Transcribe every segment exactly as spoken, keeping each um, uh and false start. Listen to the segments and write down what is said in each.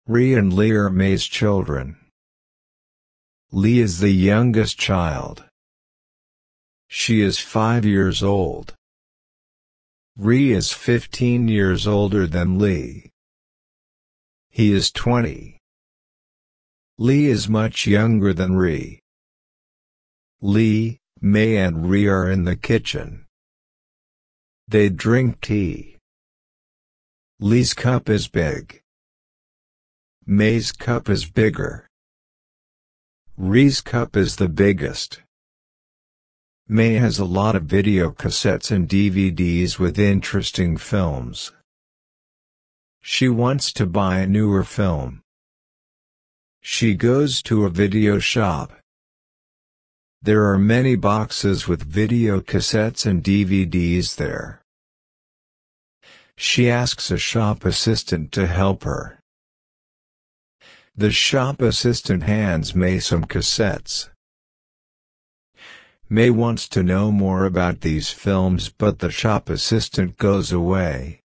Ree and Lee are May's children. Lee is the youngest child. She is five years old. Ree is fifteen years older than Lee. He is twenty. Lee is much younger than Ree. Lee, May and Ree are in the kitchen. They drink tea. Lee's cup is big. May's cup is bigger. Ree's cup is the biggest. May has a lot of video cassettes and D V Ds with interesting films. She wants to buy a newer film. She goes to a video shop. There are many boxes with video cassettes and D V Ds there. She asks a shop assistant to help her. The shop assistant hands May some cassettes. May wants to know more about these films, but the shop assistant goes away.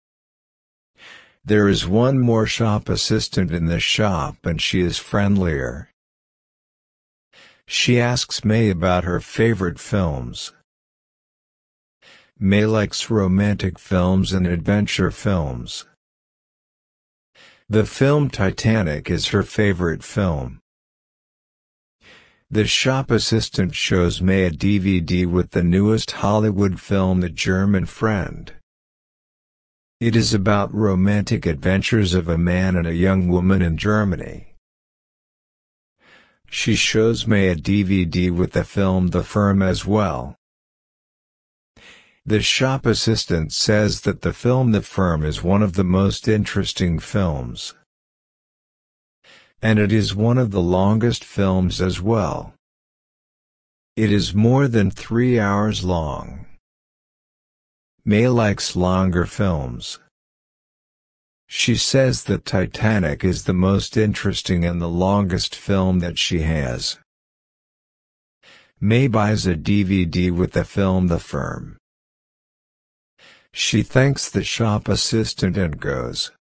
There is one more shop assistant in the shop and she is friendlier. She asks May about her favorite films. May likes romantic films and adventure films. The film Titanic is her favorite film. The shop assistant shows May a D V D with the newest Hollywood film The German Friend. It is about romantic adventures of a man and a young woman in Germany. She shows May a D V D with the film The Firm as well. The shop assistant says that the film The Firm is one of the most interesting films. And it is one of the longest films as well. It is more than three hours long. May likes longer films. She says that Titanic is the most interesting and the longest film that she has. May buys a D V D with the film The Firm. She thanks the shop assistant and goes.